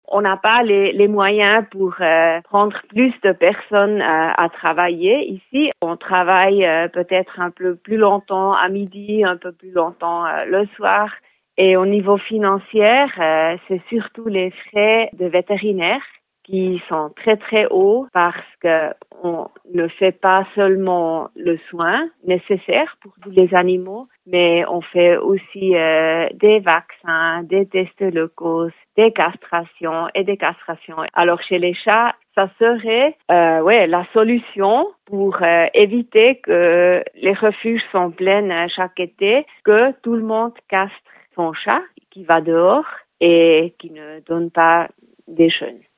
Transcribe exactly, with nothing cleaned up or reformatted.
on n'a pas les, les moyens pour euh, prendre plus de personnes euh, à travailler ici. On travaille euh, peut-être un peu plus longtemps à midi, un peu plus longtemps euh, le soir. Et au niveau financier, euh, c'est surtout les frais de vétérinaire qui sont très très hauts parce que on ne fait pas seulement le soin nécessaire pour tous les animaux, mais on fait aussi euh, des vaccins, des tests locaux, des castrations et des castrations. Alors chez les chats, ça serait euh, ouais la solution pour euh, éviter que les refuges sont pleins chaque été, que tout le monde castre son chat qui va dehors et qui ne donne pas des jeunes.